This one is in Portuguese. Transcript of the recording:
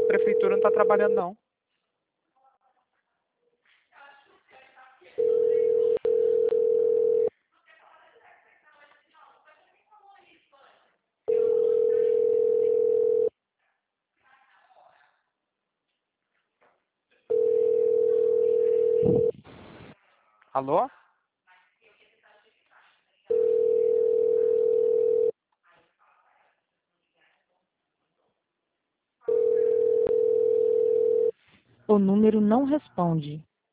prefeitura não está trabalhando, não. Alô? O número não responde.